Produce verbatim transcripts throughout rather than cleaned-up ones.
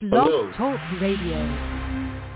Blog Hello. Talk Radio.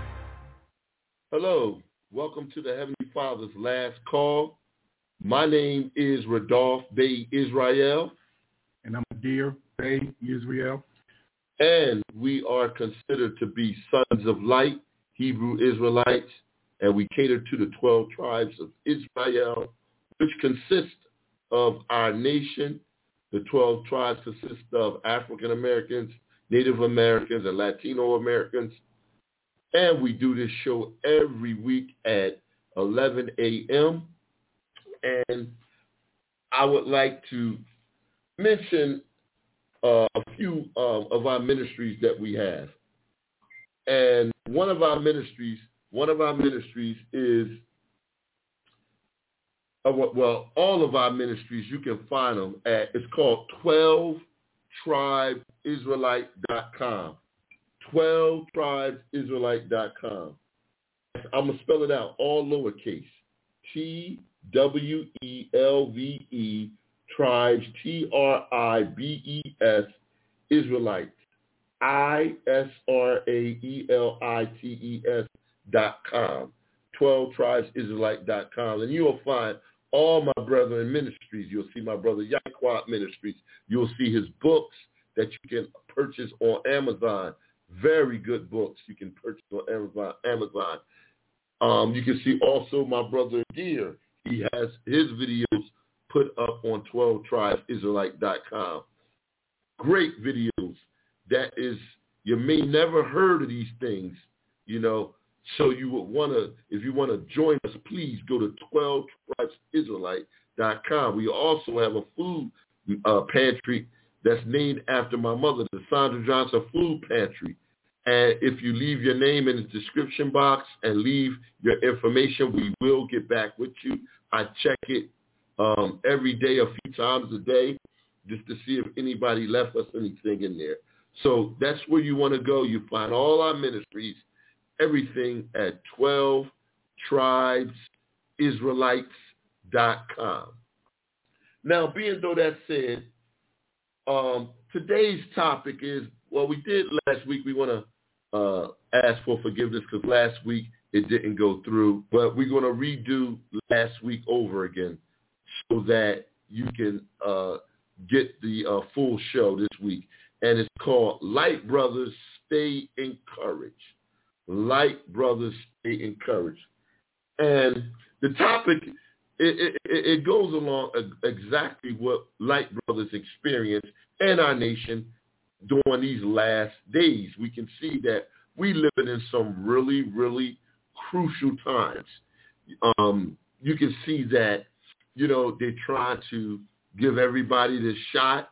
Hello. Welcome to the Heavenly Father's last call. My name is Radolph Bey Israel. And I'm Dear Bey Israel. And we are considered to be sons of light, Hebrew Israelites, and we cater to the twelve tribes of Israel, which consist of our nation. The twelve tribes consist of African Americans, Native Americans, and Latino Americans. And we do this show every week at eleven a.m. And I would like to mention uh, a few uh, of our ministries that we have. And one of our ministries, one of our ministries is, uh, well, all of our ministries, you can find them at, it's called twelve tribe israelite dot com. twelve tribes israelite dot com. I'm going to spell it out, all lowercase. T W E L V E, tribes, T R I B E S, Israelites, I S R A E L I T E S dot com, twelve tribes israelite dot com. And you will find all my brethren ministries. You'll see my brother Yaquat Ministries. You'll see his books that you can purchase on Amazon. Very good books you can purchase on Amazon. Amazon. Um, you can see also my brother Deer. He has his videos put up on twelve tribes israelite dot com. Great videos. That is, you may never heard of these things, you know, so you would want to, if you want to join us, please go to twelve tribes israelite dot com. We also have a food uh, pantry that's named after my mother, the Sandra Johnson Food Pantry. And if you leave your name in the description box and leave your information, we will get back with you. I check it um, every day, a few times a day, just to see if anybody left us anything in there. So that's where you want to go. You find all our ministries, everything at twelve tribes israelites dot com. Now, being though that said, um, today's topic is, well, we did last week. We want to uh, ask for forgiveness because last week it didn't go through. But we're going to redo last week over again so that you can uh, get the uh, full show this week. And it's called Light Brothers Stay Encouraged. Light Brothers Stay Encouraged. And the topic, it, it, it goes along exactly what Light Brothers experienced in our nation during these last days. We can see that we living in some really, really crucial times. Um, you can see that, you know, they try to give everybody this shot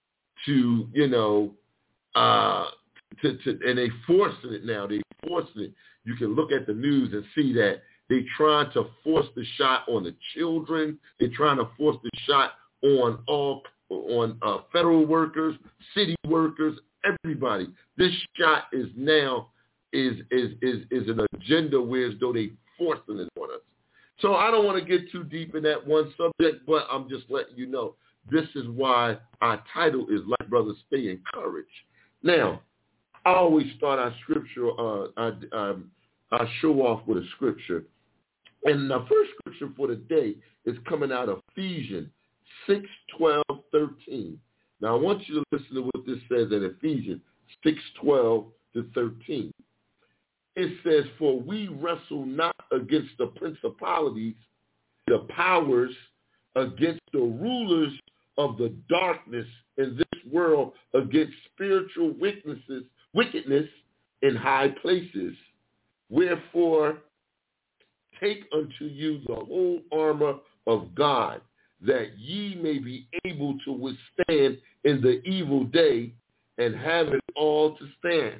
to, you know, uh, to, to, and they forcing it now. They forcing it. You can look at the news and see that they trying to force the shot on the children. They're trying to force the shot on all on uh, federal workers, city workers, everybody. This shot is now is is is is an agenda where as though they forcing it on us. So I don't want to get too deep in that one subject, but I'm just letting you know this is why our title is Light Brothers Stay Encouraged. Now, I always start our scripture. Uh, I, um, I show off with a scripture, and the first scripture for the day is coming out of Ephesians six, twelve, thirteen. Now, I want you to listen to what this says in Ephesians six, twelve to thirteen. It says, for we wrestle not against the principalities, the powers, against the rulers of the darkness in this world, against spiritual wickednesses, wickedness in high places. Wherefore, take unto you the whole armor of God, that ye may be able to withstand in the evil day, and have it all to stand.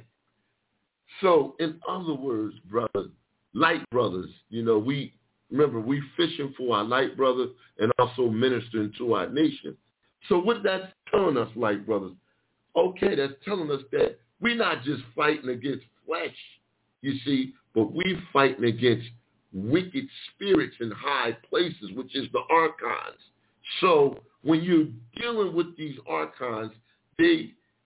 So, in other words, brothers, light brothers, you know, we, remember, we fishing for our light brothers and also ministering to our nation. So what that's telling us, light brothers, okay, that's telling us that we're not just fighting against flesh, you see, but we're fighting against wicked spirits in high places, which is the archons. So when you're dealing with these archons, they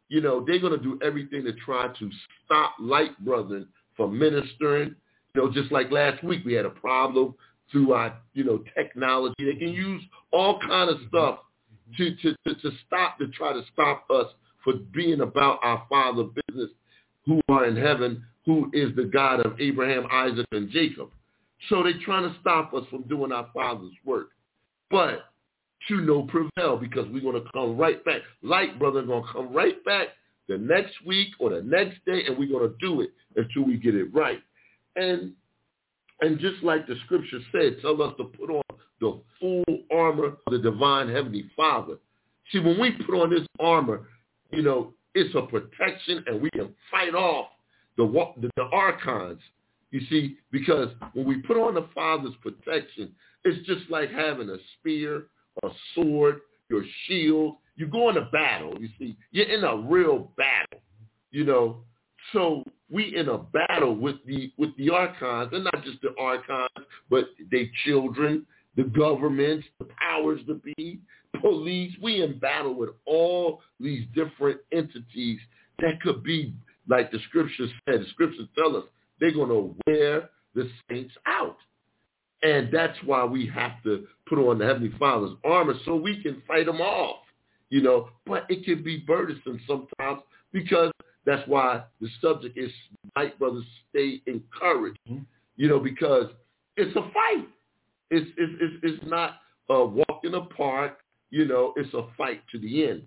you know, they're going to do everything to try to stop Light Brethren from ministering. You know, just like last week we had a problem through our, you know, technology. They can use all kind of stuff to, to, to, to stop, to try to stop us for being about our Father business who are in heaven, who is the God of Abraham, Isaac, and Jacob. So they're trying to stop us from doing our Father's work. But to no prevail, because we're going to come right back. Light Brother going to come right back the next week or the next day, and we're going to do it until we get it right. And and just like the scripture said, tell us to put on the full armor of the divine heavenly Father. See, when we put on this armor, you know, it's a protection, and we can fight off the the, the archons. You see, because when we put on the Father's protection, it's just like having a spear, a sword, your shield. You go into battle, you see. You're in a real battle, you know. So we in a battle with the with the archons, and not just the archons, but their children, the governments, the powers to be, police. We in battle with all these different entities that could be, like the scriptures said, the scriptures tell us, they're going to wear the saints out. And that's why we have to put on the Heavenly Father's armor so we can fight them off, you know. But it can be burdensome sometimes, because that's why the subject is, Light Brothers, stay encouraged, you know, because it's a fight. It's, it's, it's, it's not a walk in the park, you know, it's a fight to the end.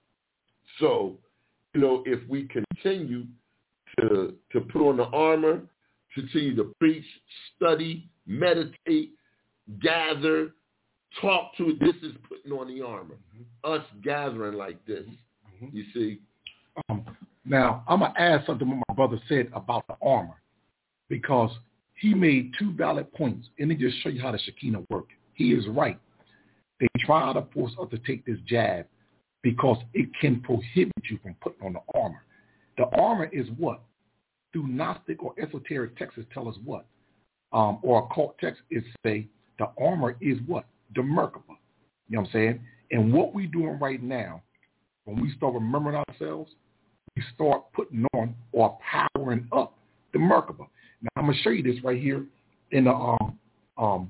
So, you know, if we continue to to put on the armor, continue to preach, study, meditate, gather, talk to it. This is putting on the armor. Mm-hmm. Us gathering like this. Mm-hmm. You see? Um, now, I'm going to add something what my brother said about the armor, because he made two valid points, and he just show you how the Shekinah work. He is right. They try to force us to take this jab because it can prohibit you from putting on the armor. The armor is what? Through Gnostic or esoteric texts tell us what? Um, or occult text is say the armor is what? The Merkabah. You know what I'm saying? And what we're doing right now, when we start remembering ourselves, we start putting on or powering up the Merkabah. Now, I'm going to show you this right here in the um, um,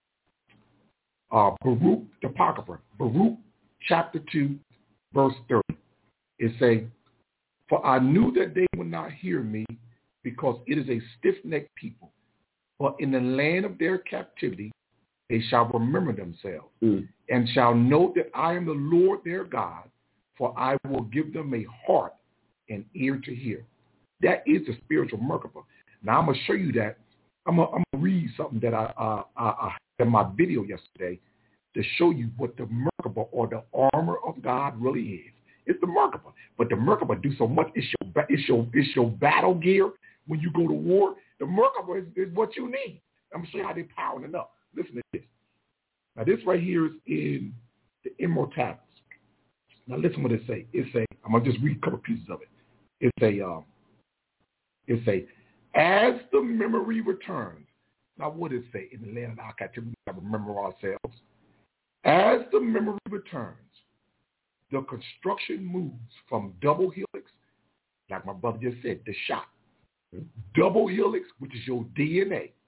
uh, Baruch, the Apocrypha, Baruch chapter two, verse thirty. It say, "For I knew that they would not hear me, because it is a stiff-necked people. But in the land of their captivity, they shall remember themselves, mm. and shall know that I am the Lord their God, for I will give them a heart and ear to hear." That is the spiritual Merkabah. Now, I'm going to show you that. I'm going to read something that I, uh, I, I had in my video yesterday to show you what the Merkabah or the armor of God really is. It's the Merkabah. But the Merkabah do so much. It's your, it's your, it's your battle gear when you go to war. The Merkabah is, is what you need. I'm going to show you how they're powering it up. Listen to this. Now, this right here is in the Emerald Tablets. Now, listen what it say. It say, I'm going to just read a couple pieces of it. It say, um, it say, as the memory returns. Now, what does it say? In the land of our captivity, we have to remember ourselves. As the memory returns, the construction moves from double helix, like my brother just said, the shot. Double helix, which is your D N A,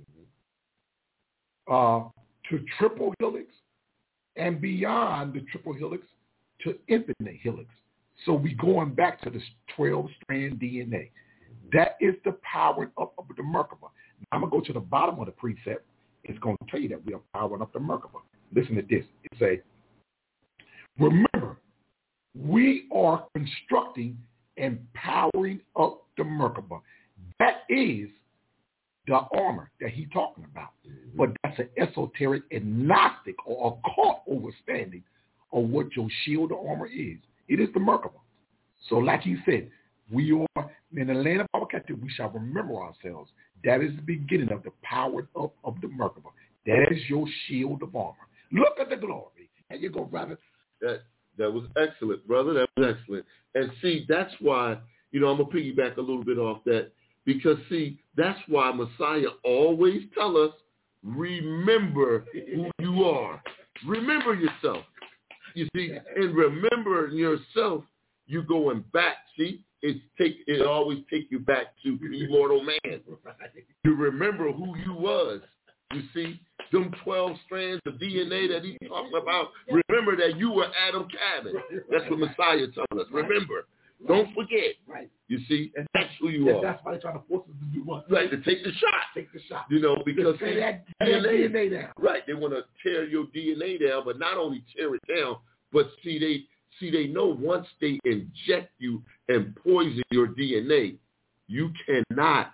uh, to triple helix, and beyond the triple helix to infinite helix. So we're going back to the twelve-strand D N A. That is the powering up of the Merkabah. Now, I'm going to go to the bottom of the precept. It's going to tell you that we are powering up the Merkabah. Listen to this. It say, remember, we are constructing and powering up the Merkabah. That is the armor that he's talking about. Mm-hmm. But that's an esoteric and Gnostic or occult understanding of what your shield or armor is. It is the Merkabah. So like he said, we are in the land of our captivity, we shall remember ourselves. That is the beginning of the power up of the Merkabah. That is your shield of armor. Look at the glory. And you go, brother. That that was excellent, brother. That was excellent. And see, that's why, you know, I'm going to piggyback a little bit off that, because, see, that's why Messiah always tell us, remember who you are. Remember yourself. You see, and remember yourself you going back. See, it's take it always take you back to immortal man. You remember who you was. You see, them twelve strands of D N A that he's talking about. Remember that you were Adam Cabin. That's what Messiah told us. Remember. Don't forget. Right. You see, and that's who you are. That's why they're trying to force us to do what? Right, to take the shot. Take the shot. You know, because they, that, D N A, D N A down. Right, they want to tear your D N A down, but not only tear it down, but see they see they know once they inject you and poison your D N A, you cannot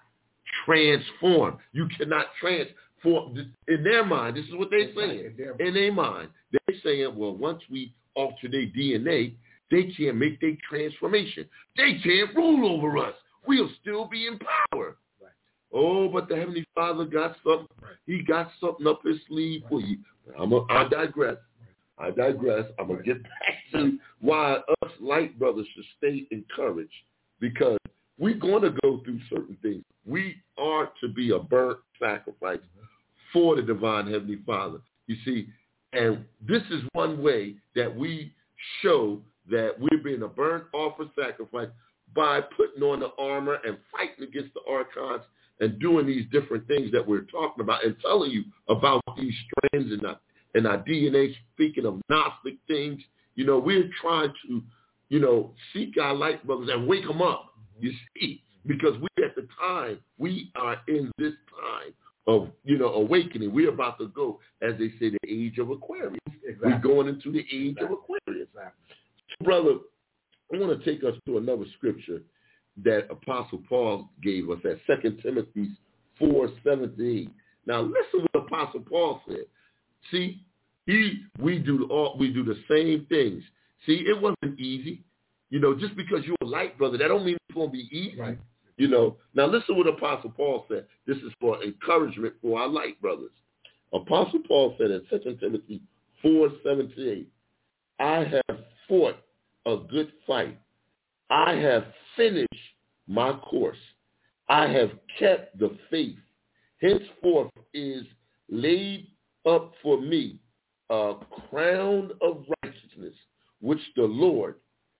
transform. You cannot transform. In their mind, this is what they're saying. In their, in their mind, they're saying, well, once we alter their D N A, they can't make their transformation. They can't rule over us. We'll still be in power. Right. Oh, but the Heavenly Father got something. Right. He got something up his sleeve right. for you. I'm a, I digress. Right. I digress. I'm going to get back to why us light brothers should stay encouraged, because we're going to go through certain things. We are to be a burnt sacrifice mm-hmm. for the divine Heavenly Father. You see, and this is one way that we show that we're being a burnt offer sacrifice by putting on the armor and fighting against the archons and doing these different things that we're talking about and telling you about these strands and our, and our D N A. Speaking of Gnostic things, you know, we're trying to, you know, seek our light brothers and wake them up, you see, because we at the time, we are in this time of, you know, awakening. We're about to go, as they say, the age of Aquarius. Exactly. We're going into the age exactly. of Aquarius. Exactly. Brother, I want to take us to another scripture that Apostle Paul gave us at Second Timothy four, seven to eight. Now listen what Apostle Paul said. See, he we do all we do the same things. See, it wasn't easy. You know, just because you're a light brother, that don't mean it's going to be easy. Right. You know. Now listen what Apostle Paul said. This is for encouragement for our light brothers. Apostle Paul said in Second Timothy four, seven to eight, I have fought a good fight. I have finished my course. I have kept the faith. Henceforth is laid up for me a crown of righteousness, which the Lord,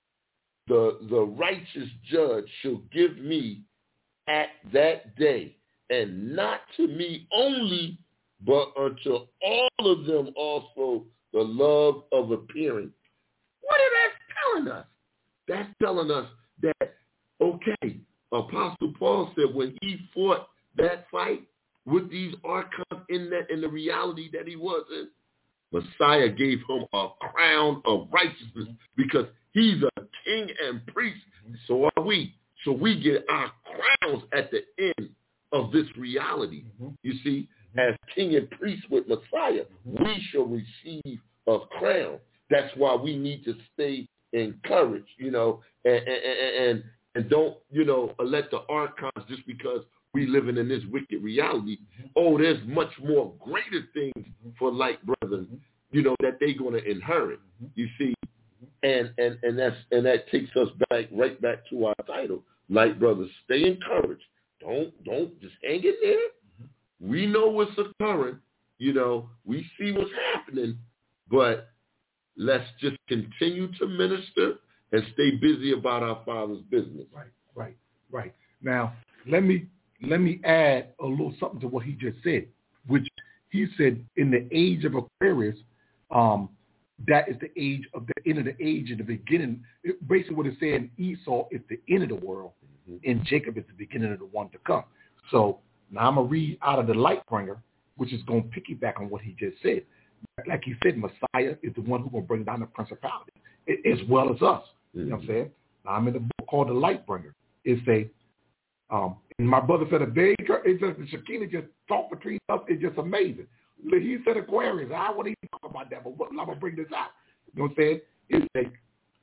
the, the righteous judge, shall give me at that day, and not to me only, but unto all of them also the love of appearing. What is that telling us? That's telling us that, okay, Apostle Paul said when he fought that fight with these archons in that in the reality that he was in, Messiah gave him a crown of righteousness because he's a king and priest. So are we. So we get our crowns at the end of this reality. Mm-hmm. You see, as king and priest with Messiah, mm-hmm. we shall receive a crown. That's why we need to stay encouraged, you know, and and, and and don't, you know, let the archons, just because we living in this wicked reality, mm-hmm. oh, there's much more greater things mm-hmm. for light brothers, mm-hmm. you know, that they're going to inherit. Mm-hmm. You see, mm-hmm. and and and that's and that takes us back right back to our title, light brothers. Stay encouraged. Don't don't just hang in there. Mm-hmm. We know what's occurring. You know, we see what's happening, but let's just continue to minister and stay busy about our Father's business. Right, right, right. Now, let me let me add a little something to what he just said, which he said in the age of Aquarius, um, that is the age of the end of the age and the beginning. It, basically, what it's saying, Esau is the end of the world, mm-hmm. and Jacob is the beginning of the one to come. So now I'm gonna read out of the Lightbringer, which is going to piggyback on what he just said. Like he said, Messiah is the one who's going to bring down the principality, as well as us. Mm-hmm. You know what I'm saying? Now, I'm in a book called The Lightbringer. It's a, um, and my brother said a very, it's just, the Shekinah just talk between us. It's just amazing. He said Aquarius. I won't even talk about that, but I'm going to bring this out. You know what I'm saying? It's a,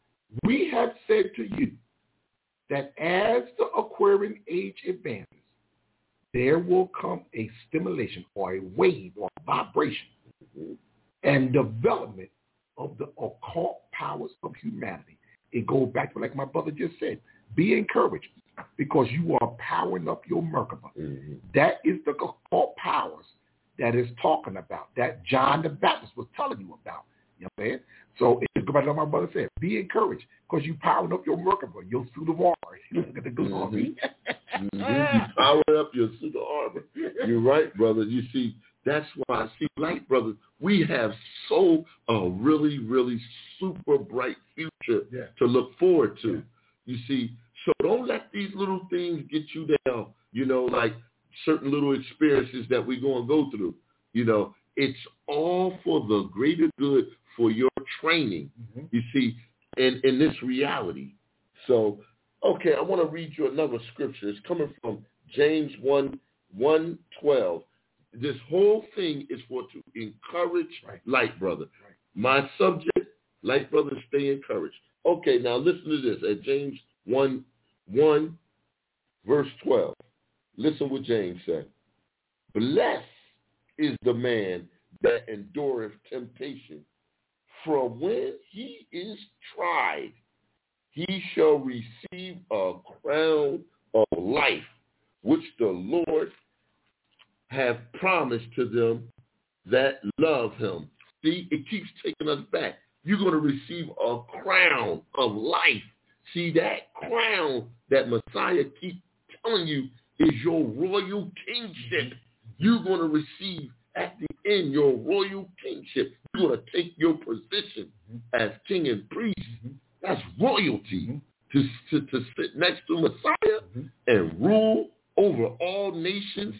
we have said to you that as the Aquarian age advances, there will come a stimulation or a wave or a vibration mm-hmm. and development of the occult powers of humanity. It goes back to, like my brother just said, be encouraged because you are powering up your Merkaba. Mm-hmm. That is the occult powers that is talking about, that John the Baptist was telling you about. You know what I'm saying? So it's go back to what my brother said. Be encouraged because you powering up your Merkaba, your suit of armor. Look at the glory. Mm-hmm. mm-hmm. You power up your suit of armor. You're right, brother. You see, that's why I see, like, brother, we have so a really, really super bright future yeah. to look forward to. Yeah. You see, so don't let these little things get you down, you know, like certain little experiences that we're going to go through. You know, it's all for the greater good for your training, mm-hmm. you see, in, in this reality. So, okay, I want to read you another scripture. It's coming from James one, one twelve. This whole thing is for to encourage right. light brother. Right. My subject, light brother, stay encouraged. Okay, now listen to this at James one, one, verse twelve. Listen what James said. Blessed is the man that endureth temptation, for when he is tried, he shall receive a crown of life, which the Lord have promised to them that love him. See, it keeps taking us back. You're going to receive a crown of life. See, that crown that Messiah keeps telling you is your royal kingship. You're going to receive at the end your royal kingship. You're going to take your position as king and priest. That's royalty. To, to, to sit next to Messiah and rule over all nations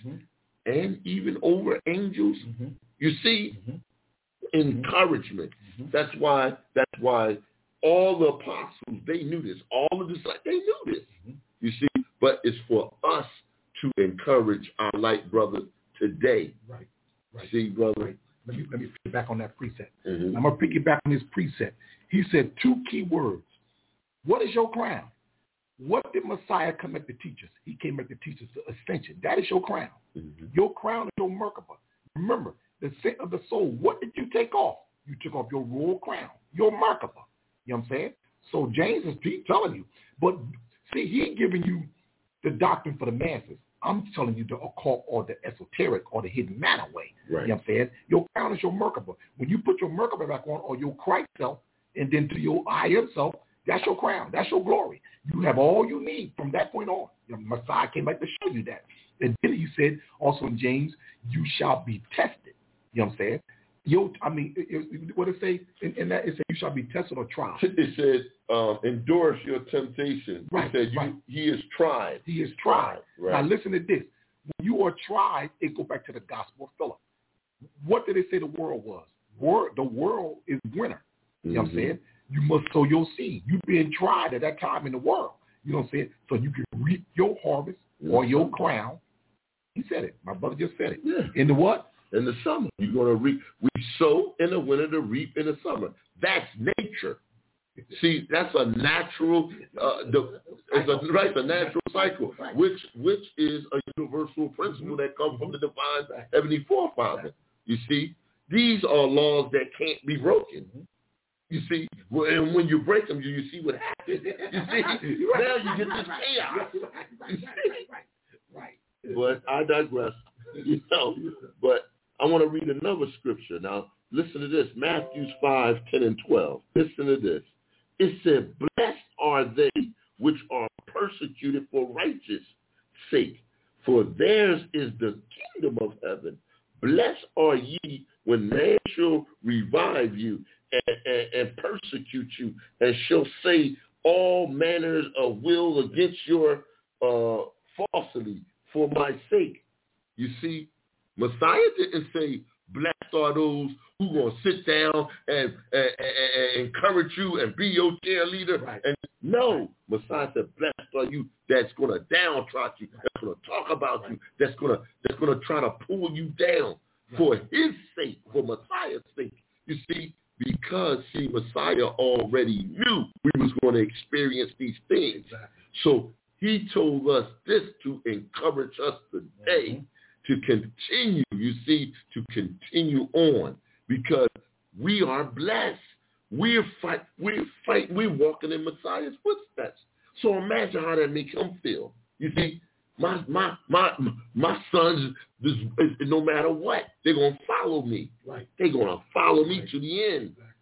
and even over angels. Mm-hmm. You see, mm-hmm. encouragement. Mm-hmm. That's why. That's why all the apostles, they knew this. All of this, like they knew this. Mm-hmm. You see, but it's for us to encourage our light brother today. Right. Right. See, brother. Right. Let me let me pick back on that precept. Mm-hmm. I'm gonna pick it back on his precept. He said two key words. What is your crown? What did Messiah come back to teach us? He came back to teach us the ascension. That is your crown. Mm-hmm. Your crown is your Merkaba. Remember, the scent of the soul, what did you take off? You took off your royal crown, your Merkaba. You know what I'm saying? So James is telling you. But see, he giving you the doctrine for the masses. I'm telling you the occult or the esoteric or the hidden manner way. Right. You know what I'm saying? Your crown is your Merkaba. When you put your Merkaba back on or your Christ self and then to your higher self, that's your crown. That's your glory. You have all you need from that point on. The Messiah came back to show you that. And then he said, also in James, you shall be tested. You know what I'm saying? You, I mean, it, it, what it say in, in that? It said you shall be tested or tried. It said, um, endorse your temptation. Right, it said, you, right. he is tried. He is tried. Right. Now listen to this. When you are tried, it go back to the gospel of Philip. What did it say the world was? Word, the world is winner. You know mm-hmm. what I'm saying? You must sow your seed. You've been tried at that time in the world. You know what I'm saying? So you can reap your harvest mm-hmm. or your crown. He said it. My brother just said it. Yeah. In the what? In the summer. You're going to reap. We sow in the winter to reap in the summer. That's nature. See, that's a natural, uh, the, it's a, right, a natural cycle, which which is a universal principle that comes from the divine heavenly forefather. You see, these are laws that can't be broken. You see, and when you break them, you, you see what happens. You see, now you get this chaos. You see? Right. But I digress. You know, but I want to read another scripture. Now, listen to this. Matthew five, ten, and twelve. Listen to this. It said, blessed are they which are persecuted for righteous' sake, for theirs is the kingdom of heaven. Blessed are ye when man shall revive you and, and, and persecute you, and shall say all manners of will against your uh, falsity for my sake. You see, Messiah didn't say, blessed are those who going to sit down and, and, and, and encourage you and be your cheerleader. Right. And no, Messiah said, blessed are you that's going to downtrot you, that's going to talk about right. you, that's going to that's going to try to pull you down right. for his sake, for Messiah's sake. You see, because, see, Messiah already knew we was going to experience these things. Exactly. So he told us this to encourage us today. Mm-hmm. To continue, you see, to continue on, because we are blessed. We're fight, we're fight, we're walking in Messiah's footsteps. So imagine how that makes him feel. You see, my my my my sons, this, no matter what, they're gonna follow me. Right. They're gonna follow me right. to the end. Exactly.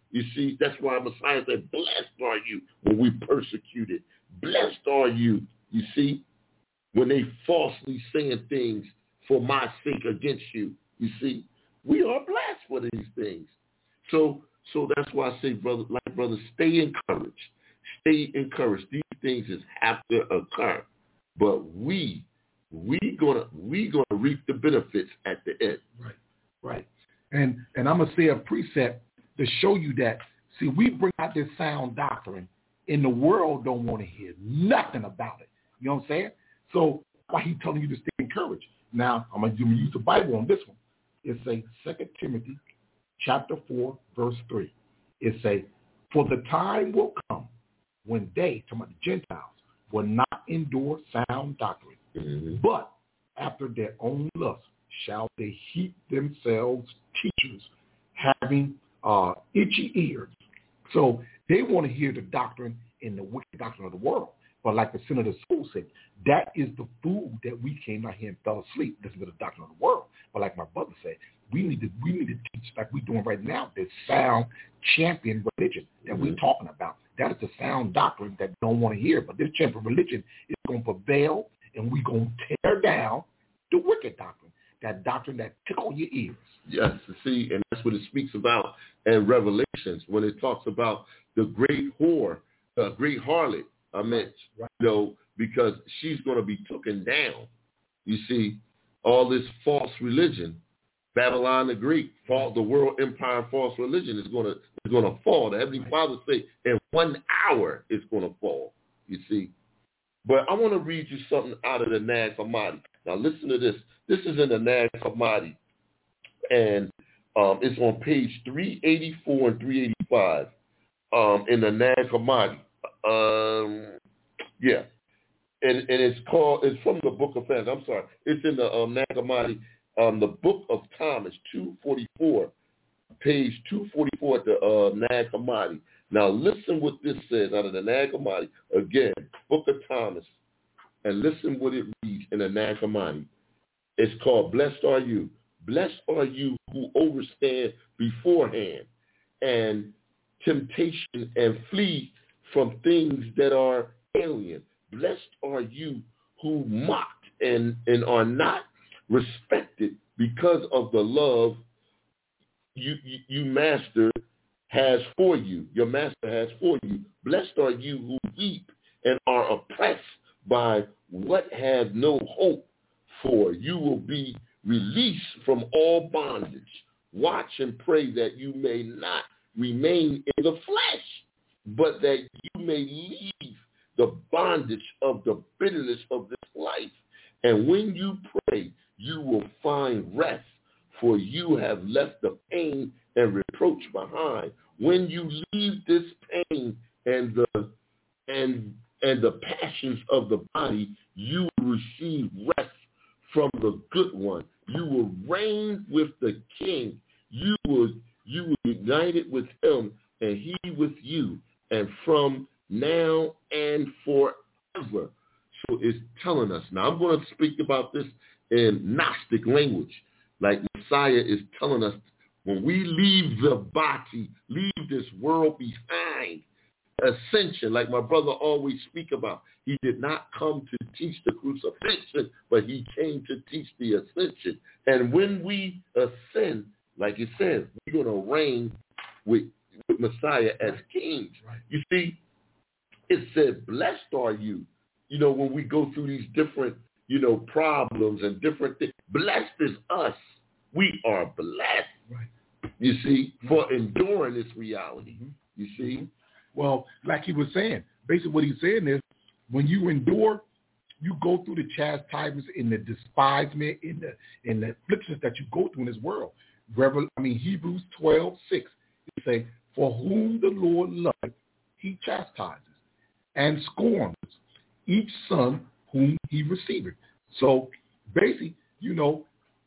You see, that's why Messiah said, blessed are you when we persecuted. Blessed are you, you see, when they falsely saying things for my sake against you. You see, we are blessed for these things. So so that's why I say, brother, like brothers, stay encouraged. Stay encouraged. These things just have to occur. But we, we gonna we gonna reap the benefits at the end. Right, right. And and I'm gonna say a precept to show you that. See, we bring out this sound doctrine, and the world don't want to hear nothing about it. You know what I'm saying? So why he telling you to stay encouraged? Now I'm gonna use the Bible on this one. It say Second Timothy chapter four, verse three. It say, for the time will come when they, talking about the Gentiles, will not endure sound doctrine, mm-hmm. but after their own lust shall they heap themselves teachers having uh, itchy ears. So they want to hear the doctrine in the wicked doctrine of the world. But like the Senator School said, that is the food that we came out here and fell asleep. This is the doctrine of the world. But like my brother said, we need to we need to teach like we're doing right now, this sound champion religion that mm-hmm. we're talking about. That is the sound doctrine that don't want to hear. But this champion religion is going to prevail, and we're going to tear down the wicked doctrine, that doctrine that tickle your ears. Yes, see, and that's what it speaks about in Revelations when it talks about the great whore, the great harlot, I meant, right. you know, because she's going to be taken down. You see, all this false religion, Babylon the Great, fall, the world empire false religion is going to is going to fall. The Heavenly right. Father say in one hour it's going to fall. You see, but I want to read you something out of the Nag Hammadi. Now listen to this. This is in the Nag Hammadi, and um, it's on page three eighty-four and three eighty-five um, in the Nag Hammadi. Um, yeah, and and it's called. It's from the Book of Fans. I'm sorry. It's in the um, Nag Hammadi, um, the Book of Thomas, two forty-four, page two forty-four at the uh, Nag Hammadi. Now listen what this says out of the Nag Hammadi again, Book of Thomas, and listen what it reads in the Nag Hammadi. It's called "Blessed are you, blessed are you who overstand beforehand, and temptation and flee from things that are alien. Blessed are you who mocked and, and are not respected because of the love you, you, you master has for you. Your master has for you. Blessed are you who weep and are oppressed by what have no hope for. You will be released from all bondage. Watch and pray that you may not remain in the flesh, but that you may leave the bondage of the bitterness of this life. And when you pray, you will find rest, for you have left the pain and reproach behind. When you leave this pain and the and and the passions of the body, you will receive rest from the good one. You will reign with the king. You will you will be united with him, and he with you, and from now and forever. So it's telling us. Now I'm going to speak about this in Gnostic language. Like Messiah is telling us, when we leave the body, leave this world behind, ascension, like my brother always speak about. He did not come to teach the crucifixion, but he came to teach the ascension. And when we ascend, like it says, we're going to reign with, with Messiah as kings. Right. You see, it said, blessed are you. You know, when we go through these different, you know, problems and different things, blessed is us. We are blessed. Right. You see, for enduring this reality. Mm-hmm. You see? Well, like he was saying, basically what he's saying is, when you endure, you go through the chastisements and the despisement and the and the afflictions that you go through in this world. Revel, I mean, Hebrews twelve six, it say, for whom the Lord loveth, he chastises and scorns each son whom he receiveth. So basically, you know,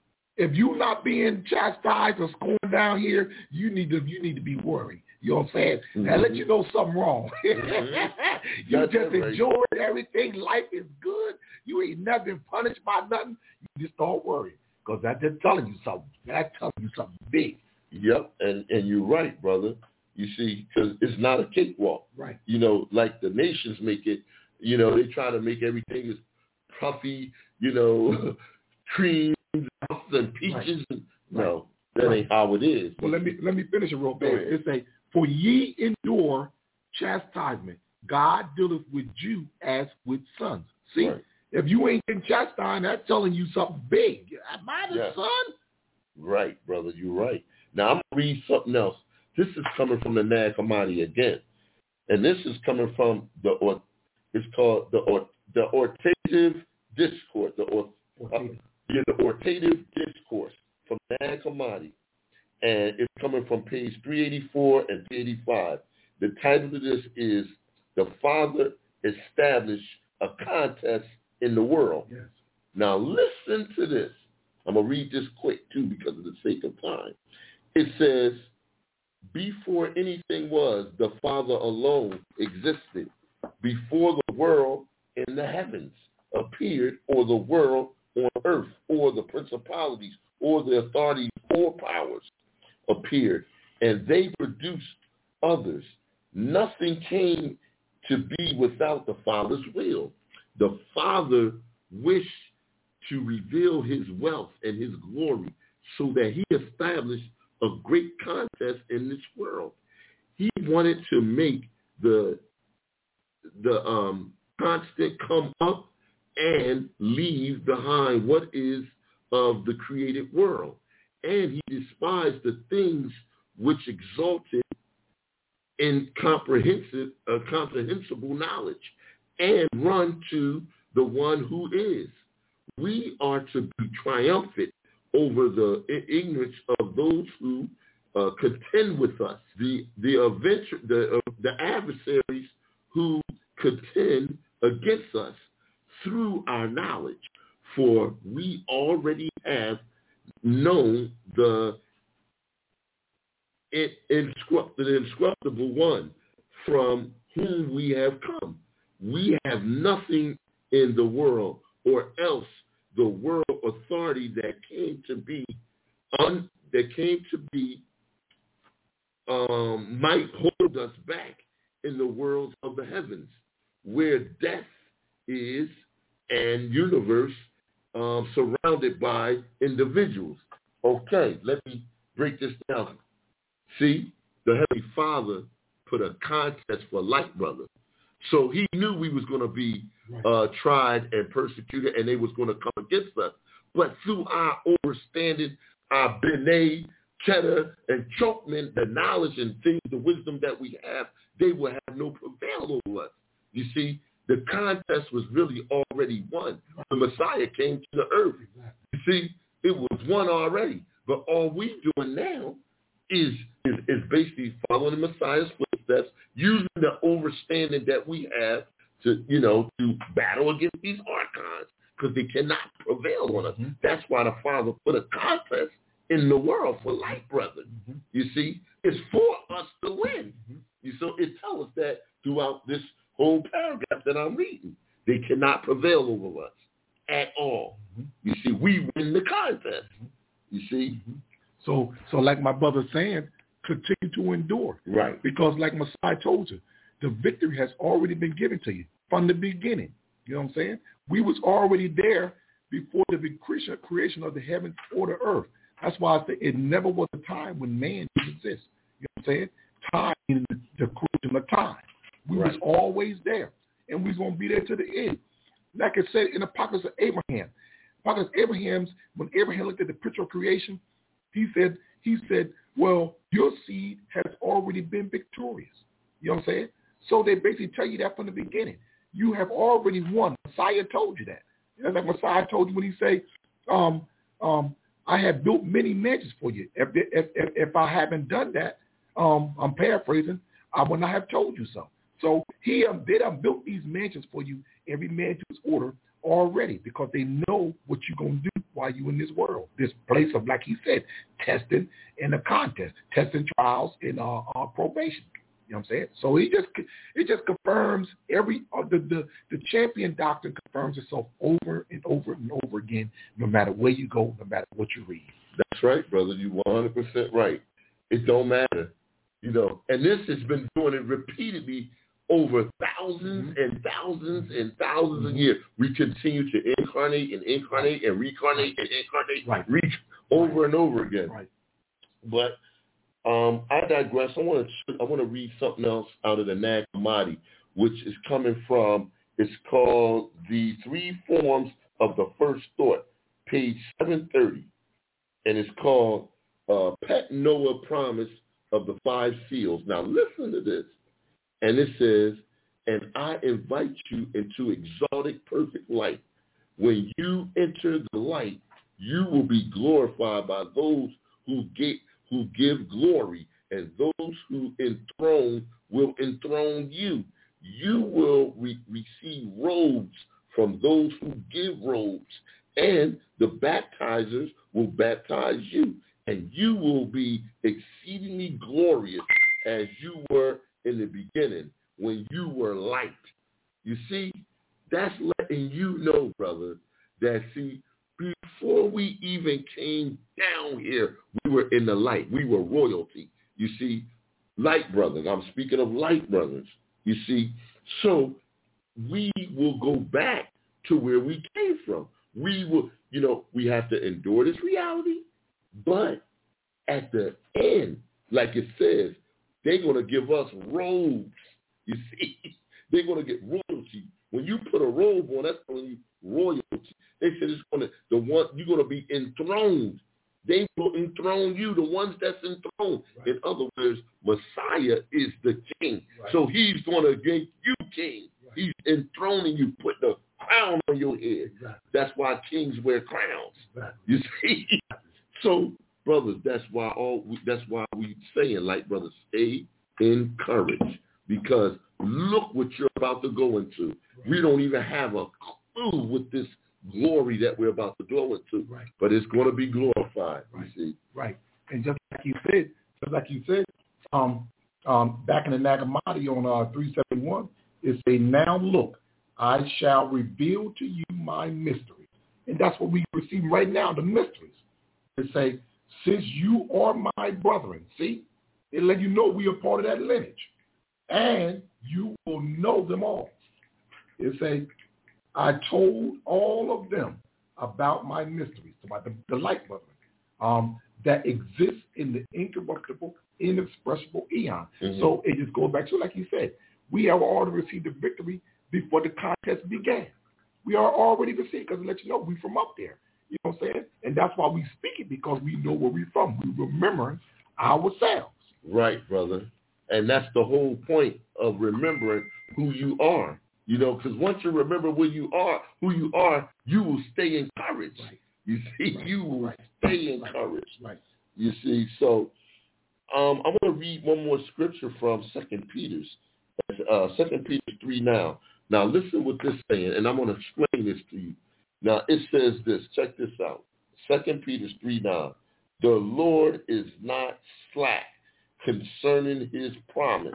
if you're not being chastised or scorned down here, you need to you need to be worried. You know what I'm saying? Mm-hmm. That let you know something wrong. Mm-hmm. You That's just right. enjoying everything. Life is good. You ain't never been punished by nothing. You just start worrying, because that's just telling you something. That's telling you something big. Yep, and, and you're right, brother. You see, because it's not a cakewalk. Right. You know, like the nations make it. You know, they try to make everything as puffy. You know, creams and peaches. Right. And, no, right. that right. ain't how it is. Well, let me let me finish it real fast. It say, "For ye endure chastisement, God dealeth with you as with sons." See, right. if you ain't been chastised, that's telling you something big. Am I the yes. son? Right, brother, you're right. Now I'm gonna read something else. This is coming from the Nag Hammadi again, and this is coming from the or it's called the or the Ortative Discourse, the or uh, yeah, the Ortative Discourse from Nag Hammadi, and it's coming from page three eighty-four and three eighty-five. The title of this is "The Father Established a Contest in the World." Yes. Now listen to this. I'm going to read this quick, too, because of the sake of time. It says, before anything was, the Father alone existed. Before the world in the heavens appeared, or the world on earth, or the principalities, or the authorities, or powers appeared, and they produced others. Nothing came to be without the Father's will. The Father wished to reveal his wealth and his glory so that he established a great contest in this world. He wanted to make the the um, constant come up and leave behind what is of the created world. And he despised the things which exalted in comprehensive, uh, comprehensible knowledge and run to the one who is. We are to be triumphant over the ignorance of those who uh, contend with us, the the, adventure, the, uh, the adversaries who contend against us through our knowledge. For we already have known the inscrutable one from whom we have come. We have nothing in the world, or else the world authority that came to be, un, that came to be, um, might hold us back in the worlds of the heavens, where death is and universe um, surrounded by individuals. Okay, let me break this down. See, the Heavenly Father put a contest for light, brother. So he knew we was going to be uh, tried and persecuted, and they was going to come against us. But through our overstanding, our B'nai, Cheddar, and Chokman, the knowledge and things, the wisdom that we have, they will have no prevail over us. You see, the contest was really already won. The Messiah came to the earth. You see, it was won already. But all we doing now is, is, is basically following the Messiah's footsteps, using the overstanding that we have to, you know, to battle against these archons, because they cannot prevail on us. Mm-hmm. That's why the Father put a contest in the world for light, brother. Mm-hmm. You see, it's for us to win. Mm-hmm. You so it tells us that throughout this whole paragraph that I'm reading. They cannot prevail over us at all. Mm-hmm. You see, we win the contest. Mm-hmm. You see? Mm-hmm. So, so like my brother's saying, continue to endure. Right. Because like Messiah told you, the victory has already been given to you from the beginning. You know what I'm saying? We was already there before the creation of the heavens or the earth. That's why I say it never was a time when man didn't exist. You know what I'm saying? Time in the creation of time. We right. was always there, and we was going to be there to the end. Like I said in the pockets of Abraham. Pockets of Abraham's, when Abraham looked at the picture of creation, he said, he said, well, your seed has already been victorious. You know what I'm saying? So they basically tell you that from the beginning. You have already won. Messiah told you that. That's like Messiah told you when he say, um, um, I have built many mansions for you. If, if, if, if I haven't done that, um, I'm paraphrasing, I would not have told you so. So he um, they done built these mansions for you, every mansion's order already, because they know what you're going to do while you're in this world, this place of, like he said, testing and a contest, testing trials and uh, uh, probation. You know what I'm saying? So he just it just confirms every uh, the, the the champion doctrine confirms itself over and over and over again, no matter where you go, no matter what you read. That's right, brother. You one hundred percent right. It don't matter You know, and this has been doing it repeatedly over thousands mm-hmm. and thousands and thousands mm-hmm. of years. We continue to incarnate and incarnate and reincarnate and incarnate right. re- over right. and over again. Right. But um, I digress. I want to I want to read something else out of the Nag Hammadi, which is coming from. It's called The Three Forms of the First Thought, page seven thirty, and it's called uh, Pet Noah Promise of the Five Seals. Now listen to this. And it says, and I invite you into exalted perfect light. When you enter the light, you will be glorified by those who get, who give glory, and those who enthrone will enthrone you. You will re- receive robes from those who give robes, and the baptizers will baptize you, and you will be exceedingly glorious as you were in the beginning when you were light. You see, that's letting you know, brother, that see, before we even came down here, we were in the light. We were royalty. You see, light brothers. I'm speaking of light brothers. You see, so we will go back to where we came from. We will, you know, we have to endure this reality, but at the end, like it says, they're going to give us robes. You see, they're going to get royalty. When you put a robe on, that's going to be royalty. They said it's going to, the one, you're going to be enthroned. They will enthrone you, the ones that's enthroned. Right. In other words, Messiah is the king. Right. So he's going to make you king. Right. He's enthroning you, putting a crown on your head. Right. That's why kings wear crowns. Right. You see? So, brothers, that's why all we, that's why we saying, like, brothers, stay encouraged, because look what you're about to go into. Right. We don't even have a clue with this glory that we're about to go into, right. But it's going to be glorified. Right. You see, right? And just like you said, just like you said, um, um, back in the Nag Hammadi on uh, three seventy-one, it say, "Now look, I shall reveal to you my mysteries," and that's what we receive right now, the mysteries. It say, "Since you are my brethren," see, it let you know we are part of that lineage, and you will know them all. It say, "I told all of them about my mysteries," about the, the light brethren, um, that exists in the incorruptible, inexpressible eon. Mm-hmm. So it just goes back to, like you said, we have already received the victory before the contest began. We are already received, because it lets you know we from up there. You know what I'm saying? And that's why we speak it, because we know where we're from. We remember ourselves. Right, brother. And that's the whole point of remembering who you are. You know, because once you remember where you are, who you are, you will stay encouraged. Right. You see, right. you will right. stay encouraged. Right. You see, so um, I want to read one more scripture from Second Peter's, uh, Second Peter three now. Now listen what this is saying, and I'm going to explain this to you. Now it says this. Check this out. Second Peter three nine. The Lord is not slack concerning his promise,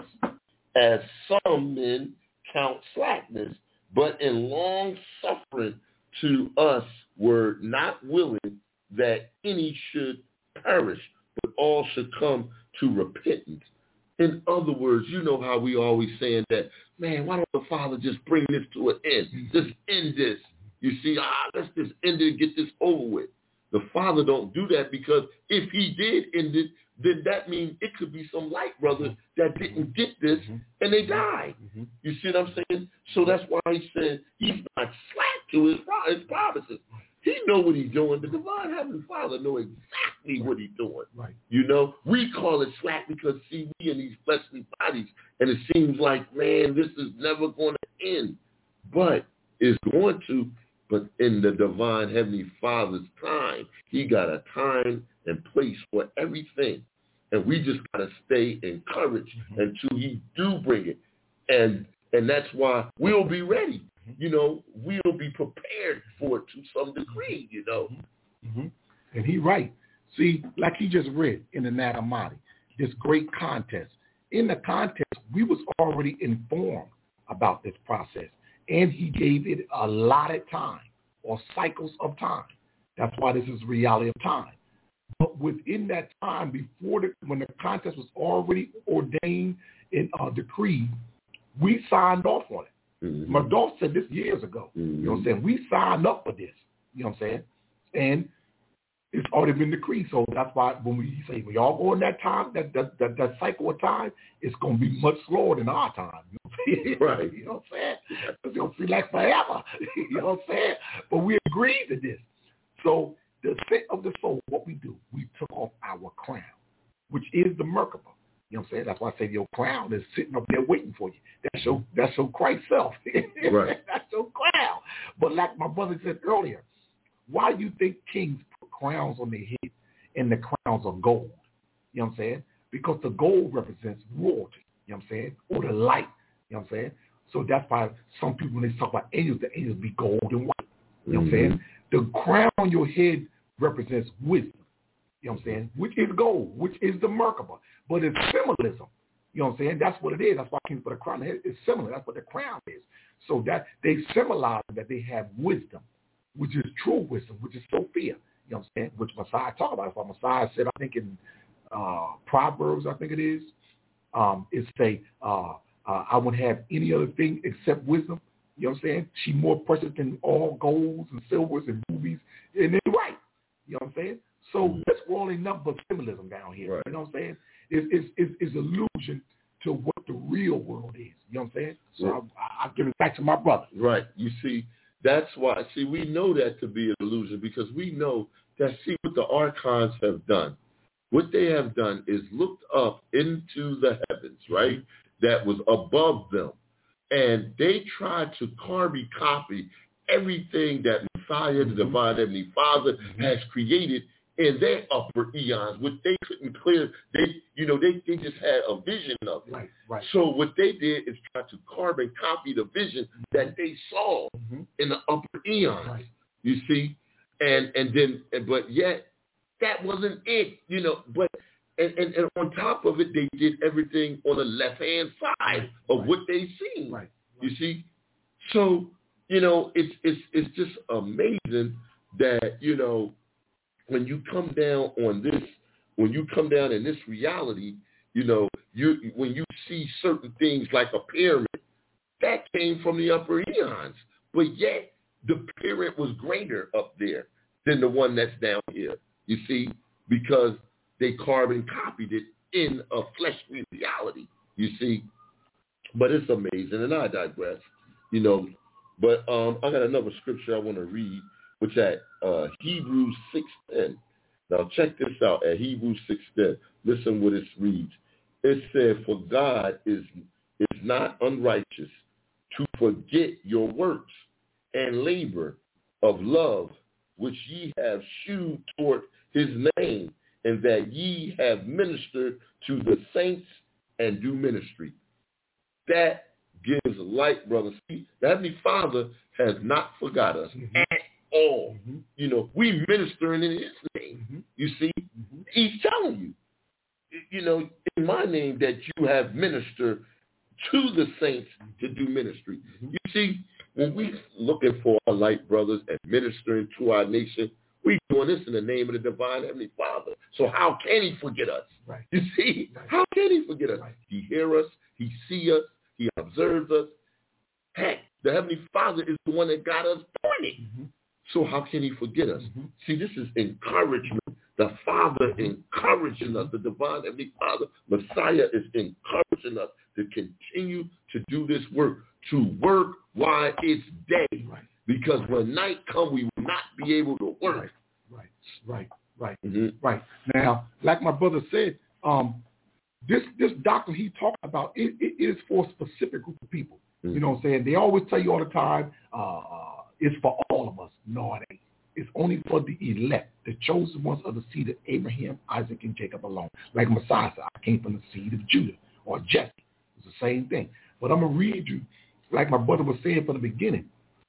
as some men count slackness, but in long suffering to us were not willing that any should perish, but all should come to repentance. In other words, you know how we always saying that, man, why don't the Father just bring this to an end? Just end this. You see, ah, let's just end it and get this over with. The Father don't do that, because if he did end it, then that means it could be some light brothers that didn't get this mm-hmm. and they died. Mm-hmm. You see what I'm saying? So that's why he said he's not slack to his, his promises. He know what he's doing. The divine Heavenly Father know exactly right. what he's doing. Right. You know, we call it slack because, see, we in these fleshly bodies, and it seems like, man, this is never going to end. But it's going to. But in the divine Heavenly Father's time, he got a time and place for everything. And we just got to stay encouraged mm-hmm. until he do bring it. And and that's why we'll be ready. Mm-hmm. You know, we'll be prepared for it to some degree, you know. Mm-hmm. And he right. See, like he just read in the Nag Hammadi, this great contest. In the contest, we was already informed about this process. And he gave it a lot of time, or cycles of time. That's why this is reality of time. But within that time, before the, when the contest was already ordained and uh, decreed, we signed off on it. Mm-hmm. My daughter said this years ago. Mm-hmm. You know what I'm saying? We signed up for this. You know what I'm saying? And it's already been decreed. So that's why when we say we all go in that time, that that, that, that cycle of time, it's going to be much slower than our time. You know what I'm saying? Right. You know what I'm saying? It's going to feel like forever. You know what I'm saying? But we agreed to this. So the scent of the soul, what we do, we took off our crown, which is the Merkabah. You know what I'm saying? That's why I say your crown is sitting up there waiting for you. That's your, that's your Christ self. Right. That's your crown. But like my brother said earlier, why do you think kings put crowns on their head and the crowns are gold? You know what I'm saying? Because the gold represents royalty. You know what I'm saying? Or the light. You know what I'm saying? So that's why some people, when they talk about angels, the angels be gold and white. You know mm-hmm. what I'm saying? The crown on your head represents wisdom. You know what I'm saying? Which is gold, which is the Merkabah. But it's symbolism. You know what I'm saying? That's what it is. That's why kings put a crown on their head. It's similar. That's what the crown is. So that they symbolize that they have wisdom, which is true wisdom, which is Sophia, you know what I'm saying, which Messiah talked about. That's why Messiah said, I think in uh, Proverbs, I think it is, um, it say, uh, uh, I wouldn't have any other thing except wisdom. You know what I'm saying? She more precious than all golds and silvers and rubies. And they're right. You know what I'm saying? So mm-hmm. that's rolling nothing but symbolism down here. Right. You know what I'm saying? It's, it's, it's, it's illusion to what the real world is. You know what I'm saying? So right. I, I give it back to my brother. Right. You see, that's why, see, we know that to be an illusion because we know that, see, what the archons have done. What they have done is looked up into the heavens, right, that was above them. And they tried to carbon copy everything that Messiah, mm-hmm. the divine Heavenly Father, mm-hmm. has created in their upper eons, which they couldn't clear. They, you know, they, they just had a vision of it. Right, right. So what they did is try to carbon copy the vision mm-hmm. that they saw mm-hmm. in the upper eons. Right. You see, and and then, but yet that wasn't it. You know, but and, and, and on top of it, they did everything on the left hand side right, of right. what they seen. Right, right. You see, so you know, it's it's it's just amazing that, you know, when you come down on this, when you come down in this reality, you know, you when you see certain things like a pyramid, that came from the upper eons, but yet the pyramid was greater up there than the one that's down here. You see, because they carbon copied it in a fleshly reality. You see, but it's amazing, and I digress. You know, but um, I got another scripture I want to read, which at uh, Hebrews six ten. Now check this out at Hebrews six ten. Listen what it reads. It said, "For God is is not unrighteous to forget your works and labor of love, which ye have shewed toward his name, and that ye have ministered to the saints and do ministry." That gives light, brother. See, the Heavenly Father has not forgot us mm-hmm. at all. Mm-hmm. You know, we ministering in his name. Mm-hmm. You see, mm-hmm. he's telling you, you know, in my name that you have ministered to the saints to do ministry. Mm-hmm. You see, when we looking for our light brothers and ministering to our nation, we doing this in the name of the divine Heavenly Father. So how can he forget us? Right. You see, right. How can he forget us? Right. He hear us, he see us, he observes us. Heck, the Heavenly Father is the one that got us born. Mm-hmm. So how can he forget us? Mm-hmm. See, this is encouragement. The Father encouraging us. The divine Heavenly Father, Messiah, is encouraging us to continue to do this work, to work while it's day. Right. Because when night comes, we will not be able to work. Right, right, right, right. Mm-hmm. Right. Now, like my brother said, um, this this doctrine he talked about, it, it is for a specific group of people. Mm-hmm. You know what I'm saying? They always tell you all the time, uh, uh, it's for all of us. No, it ain't. It's only for the elect, the chosen ones of the seed of Abraham, Isaac, and Jacob alone. Like Messiah said, I came from the seed of Judah or Jesse. It's the same thing. But I'm going to read you, like my brother was saying from the beginning,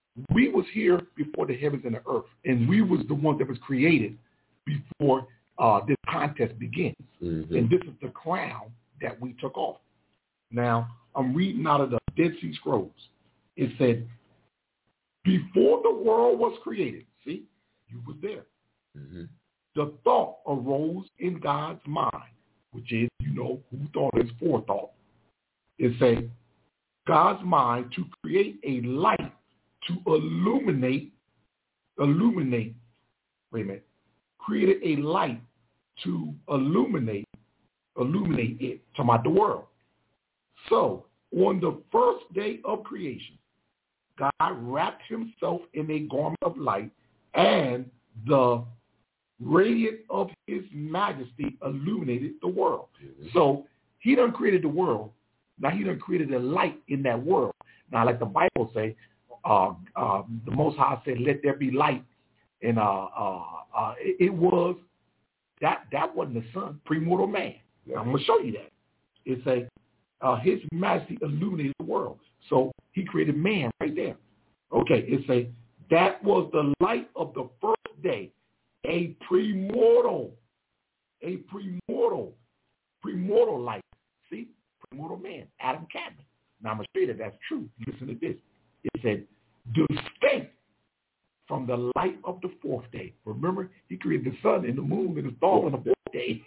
we was here before the heavens and the earth, and we was the one that was created before uh, this contest begins. Mm-hmm. And this is the crown that we took off. Now, I'm reading out of the Dead Sea Scrolls. It said, before the world was created, see, you was there. Mm-hmm. the thought arose in God's mind, which is, you know, who thought is forethought. It say, God's mind to create a light to illuminate, illuminate, wait a minute, created a light to illuminate, illuminate it, talking about the world. So, on the first day of creation, God wrapped himself in a garment of light, and the radiance of his majesty illuminated the world. Mm-hmm. So, he done created the world. Now, he done created a light in that world. Now, like the Bible say, uh, uh, the Most High said, let there be light. And uh, uh, uh, it, it was, that that wasn't the sun, premortal man. Yeah. I'm going to show you that. It say, uh, his majesty illuminated the world. So he created man right there. Okay, it say, that was the light of the first day, a premortal, a premortal, premortal light. See, premortal man, Adam Cadman. Now I'm going to show you that that's true. Listen to this. It said, distinct from the light of the fourth day. Remember, he created the sun and the moon and the stars on the fourth day.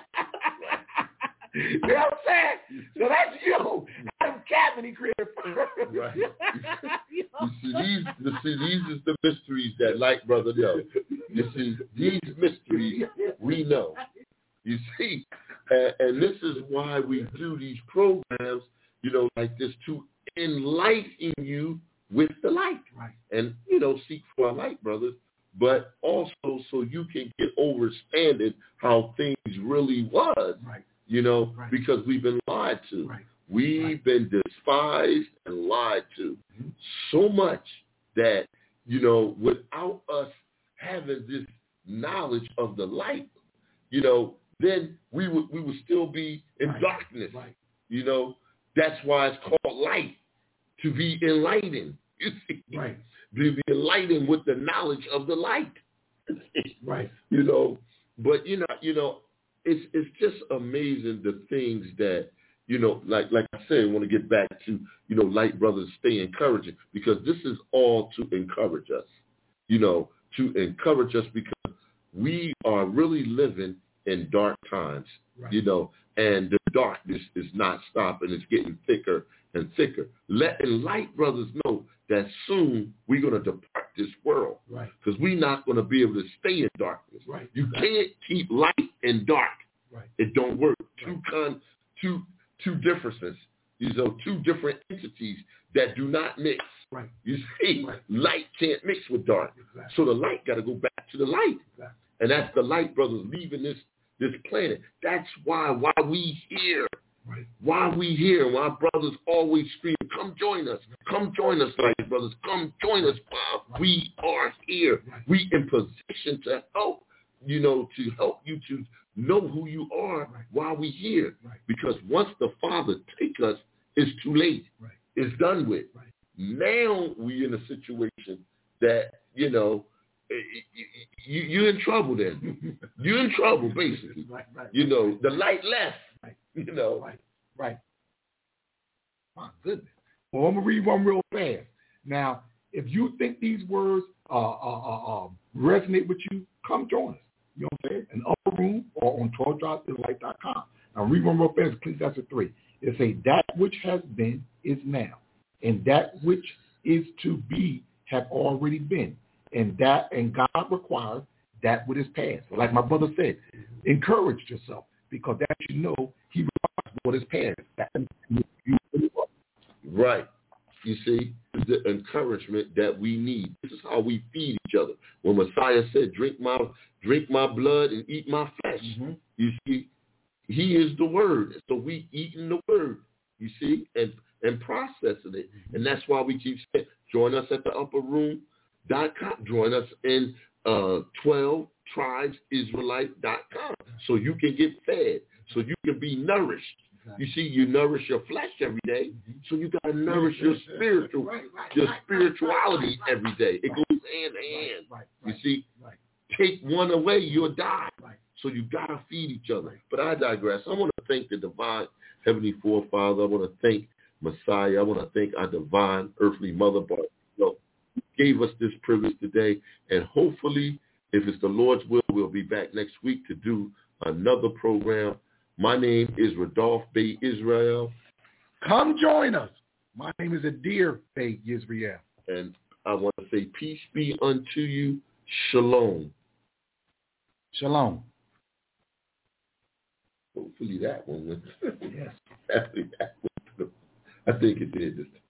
You know what I'm saying? So that's you. Adam Cadman, he created first. Right. You, know? you see, these, you see, these is the mysteries that Light Brother knows. You see, these mysteries we know. You see, uh, and this is why we do these programs, you know, like this, to enlighten you with the light. Right. And, you know, seek for a light, brothers, but also so you can get overstanding how things really was. Right. You know, right. because we've been lied to. Right. We've right. been despised and lied to mm-hmm. so much that, you know, without us having this knowledge of the light, you know, then we would we would still be in right. darkness. Right. You know, that's why it's called light, to be enlightened. You see, right. to be enlightened with the knowledge of the light. Right. You know, but you know, you know. It's it's just amazing the things that, you know, like like I said, I want to get back to, you know, Light Brothers stay encouraging, because this is all to encourage us, you know, to encourage us, because we are really living in dark times, right. you know, and the darkness is not stopping. It's getting thicker and thicker. Letting Light Brothers know that soon we're going to depart this world, right? Because we're not going to be able to stay in darkness. Right. You exactly. can't keep light and dark. Right. It don't work. Right. Two con, two two differences. These are two different entities that do not mix. Right. You see, right. light can't mix with dark. Exactly. So the light got to go back to the light, exactly. and that's the Light Brothers leaving this this planet. That's why why we here. Right. Why we here? Why brothers always scream, come join us. Come join us, Light Brothers. Come join us, Bob. Right. We are here. Right. We in position to help, you know, to help you to know who you are right. while we here. Right. Because once the Father take us, it's too late. Right. It's done with. Right. Now we in a situation that, you know, you, you're in trouble then. You're in trouble, basically. Right, right, you know, right, the right. light left. Right. You know. Right, right. My goodness. Well, I'm going to read one real fast. Now, if you think these words uh, uh, uh, uh, resonate with you, come join us. You know what I'm saying? In Upper Room or on twelve drive is light dot com. Now, read one real fast, Ecclesiastes three. It says, that which has been is now, and that which is to be have already been. And that and God requires that which is past. Like my brother said, encourage yourself, because that you know he requires what is past. That you, you, right. You see, the encouragement that we need. This is how we feed each other. When Messiah said, drink my drink my blood and eat my flesh. Mm-hmm. You see, he is the word. So we eating the word, you see, and, and processing it. Mm-hmm. And that's why we keep saying, join us at the upper room. Dot com. Join us in uh, twelve tribes israelite dot com, so you can get fed, so you can be nourished. Exactly. You see, you nourish your flesh every day, mm-hmm. so you got to nourish your spiritual, right, right, your right, spirituality right, right, every day. It right. goes hand in hand. Right, right, you see, right. Take one away, you'll die. Right. So you got to feed each other. Right. But I digress. I want to thank the divine Heavenly Forefather. I want to thank Messiah. I want to thank our divine earthly mother, Barb, gave us this privilege today, and hopefully If it's the Lord's will, we'll be back next week to do another program. My name is Rodolphe Bey Israel. Come join us. My name is Adir Bey Israel. And I want to say peace be unto you. Shalom. Shalom. Hopefully that one went. Yes. I think it did this time.